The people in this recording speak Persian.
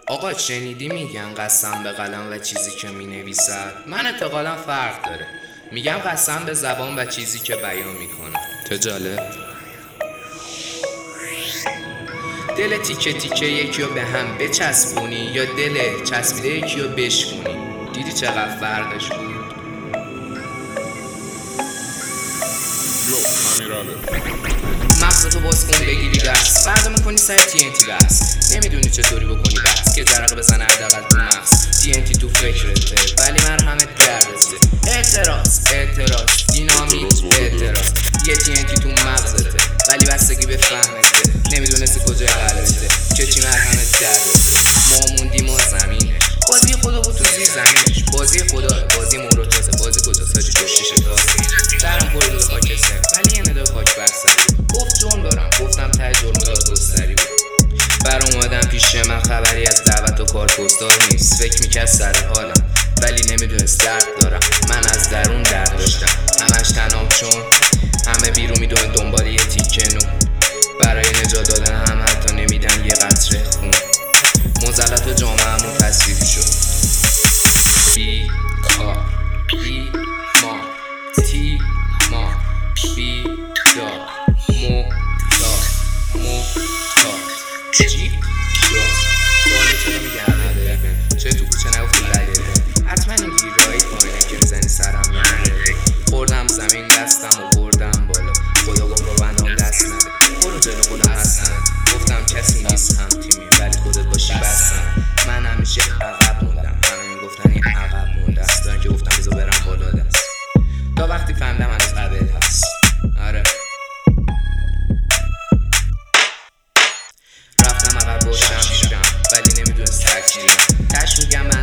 آقا شنیدی میگن قسم به قلم و چیزی که مینویسد؟ من اعتقادم فرق داره. میگم قسم به زبان و چیزی که بیان میکنه. چه جالب. دل تیکه تیکه یکی رو به هم بچسبونی یا دل چسبیده یکی رو بشکونی. دیدی چقدر فرقش بود؟ مغزتو باز کن بگیری دست، فردا میکنی سر TNT بس. نمیدونی چطوری بکنی بس که جرقه بزنه حداقل تو مغز. TNT تو فکرته ولی مرهمت گردسته. اعتراض دینامیت اعتراض. یه TNT تو مغزته ولی بستگی به فهمته. نمیدونستی کجای قلبته که چی مرهمت گردسته. ما موندیم و زمینش بازی خدا بود تو زیر زمینش. بازی خدا بازی موروتازه. بازی کجاست حاجی؟ تو شیشه تازه. سرم پر دو خاکستر ولی یه ندای خاک برسری. گفت جرم دارم گفتم ته جرم دادگستری بود. بر اومدم پیش من خبری از دعوت و کار پستال نیست. فکر میکرد سر حالم ولی نمیدونست درد دارم. من از درون درد داشتم همش تنام چون همه بیرون میدون دنبال یه تیکه نون. برای نجات دادن هم حتی نمیدن یه قطره خون. مزلت و جامعه‌مون تصویب شد. بی کار بی ما تی ما بی دار مو دار مو دار جی دار. سوالی چرا میگه نداره؟ چه تو کوچه نگفتی بگه؟ حتما این گیرهایی پایینه که میزنی سرم نداره. خوردم زمین دستم و بردم بالا. خدا گفت با بندام دست نده. برو جلو خودم هستم. گفتم کسی نیست هم تیمی ولی خودت باشی بستم. من همیشه عقب موندم. همه میگفتن این عقب مونده است. دارن که گفتم بذار برم بالا دست. تا وقتی فهمیدم هنوز قبل هست. آره رفتم عقب با شمشیرم ولی نمیدونست تکشیرم. تش میگم